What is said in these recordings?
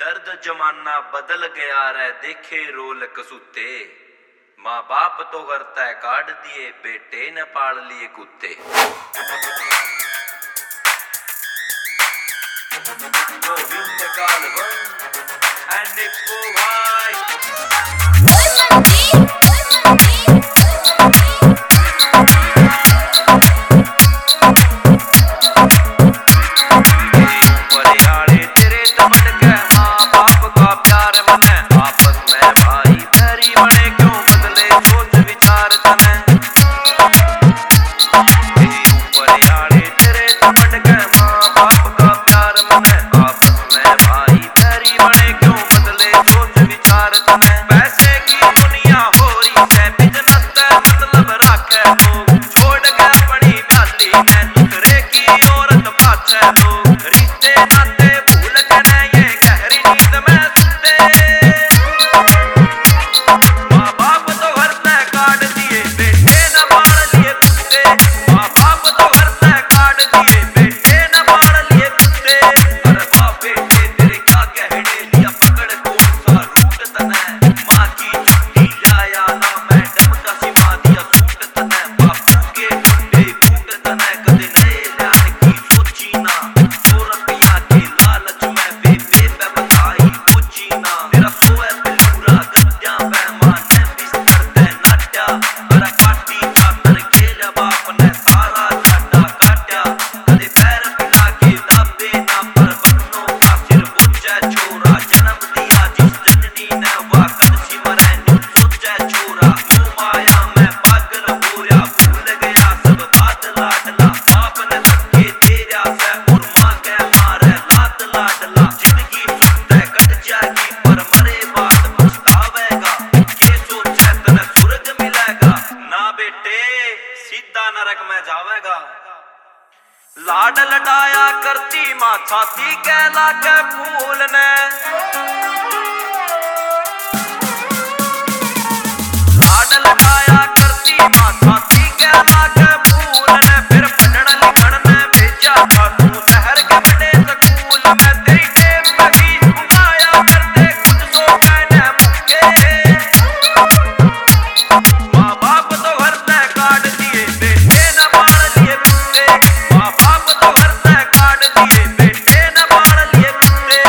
दर्द जमाना बदल गया रे देखे रोल कसूते। माँ बाप तो करता है काट दिए, बेटे ने पाल लिए कुत्ते। लाड लडाया करती माँ छाती के लाके फूल ने, लाड लडाया करती माँ छाती के लाके फूल ने। फिर पढ़ने लिखने ने भेजा था तू शहर के बड़े स्कूल में। तेरी टेप में बीच घुमाया करते कुछ सो कहने मुक्के। माँ बाप तो घर से काट दिए, बेटे न पाल लिए कुत्ते। माँ बाप तो घर से काट दिए, बेटे न पाल लिए कुत्ते।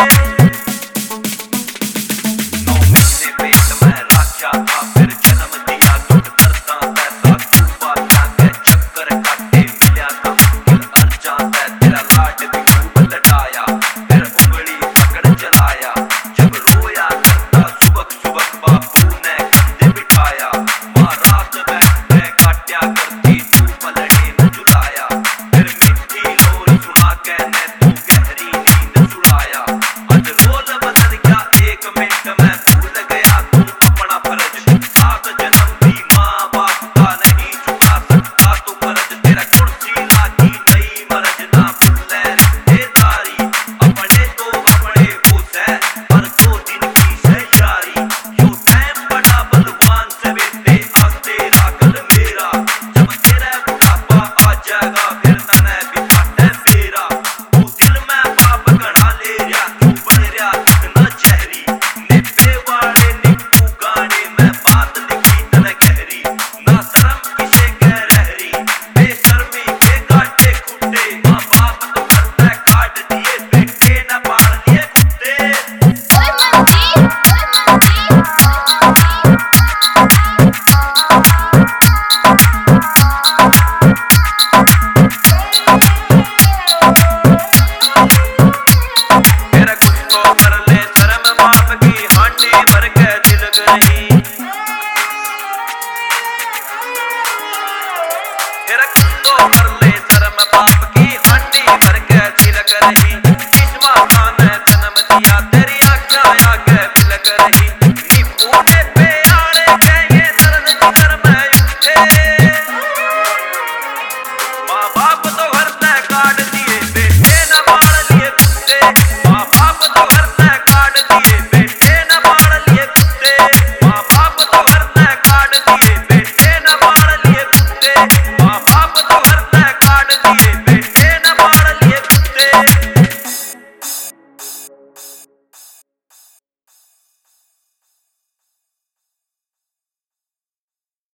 9 महीने पेट में रखा था, फिर जन्म दिया दुख करता पैसा खूबा जाके चक्कर काटे मिला था मुश्किल अर्जा से। तेरा लाड भी खूब लटाया, फिर उंगली पकड़ चलाया। जब रोया करता सुबह सुबह बापू ने कंधे बिठाया। माँ रात बैठ में काट्या करती तू पलड़े में झुलाया। फिर मीठी लोरी सुना कहने तू गहरी नींद सुलाया। आज रोल बदल गया 1 मिनट में भूल गया तू अपना फर्ज। सात जन्म भी माँ बाप का नहीं चुका सकता तू कर्ज। तेरा कुर्सी लागी नई मर्ज ना भूले रिश्तेदारी। अपने तो अपने खुश है पर 2 दिन की है यारी। यूं टाइम बड़ा बलवान से बेटे आज तेरा कल मेरा। जब तेरा बुढ़ापा आ जाएगा फिर तने भी फाटे फेरा। तू दिल में पाप गढ़ा ले रहा, तू बन रहा कितना चेहरी। निपे वाले निप्पू गाने में बात लिखी तने गहरी। ना शर्म किसे कह रहरी, बेशर्मी के काटे खुट्टे। माँ बाप तो करते काट दिए, बेटे न पाल लिए कुत्ते। तेरा कुछ तो कर ले शर्म बाप की, हांडी भर के तिलक नहीं। तेरा कुछ तो कर ले शर्म बाप की, हांडी भर के तिलक नहीं। किस्मा खान ने जन्म दिया, तेरी आज्ञा आगे तिलक रही। निप्पू ने प्यारे के ये दर्द जिगर में उठे। माँ बाप तो घर से काट दिए,